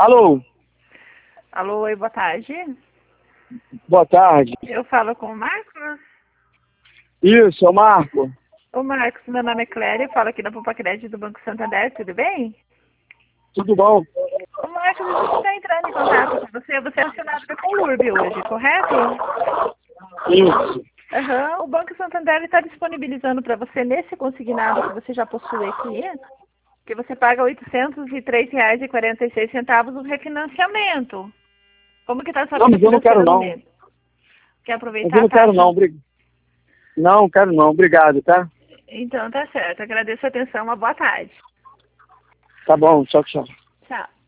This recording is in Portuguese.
Alô, Alô, oi, boa tarde. boa tarde. Eu falo com o Marcos. Isso, é o Marco. Ô, Marcos, meu nome é Clélia, eu falo aqui da Poupa Crédito do Banco Santander, tudo bem? Tudo bom? Ô, Marcos, a gente está entrando em contato com você. Você é funcionário da Conlurb hoje, correto? Isso. Aham. O Banco Santander está disponibilizando para você, nesse consignado que você já possui aqui, que você paga R$ 803,46 o refinanciamento. Como que está a sua Não, vida mas eu não financeira quero no não. mês? Quer Mas eu aproveitar a não quero taxa? não. Não, quero não. Obrigado, tá? Então tá certo. Agradeço a atenção. Uma boa tarde. Tá bom, tchau, tchau. Tchau.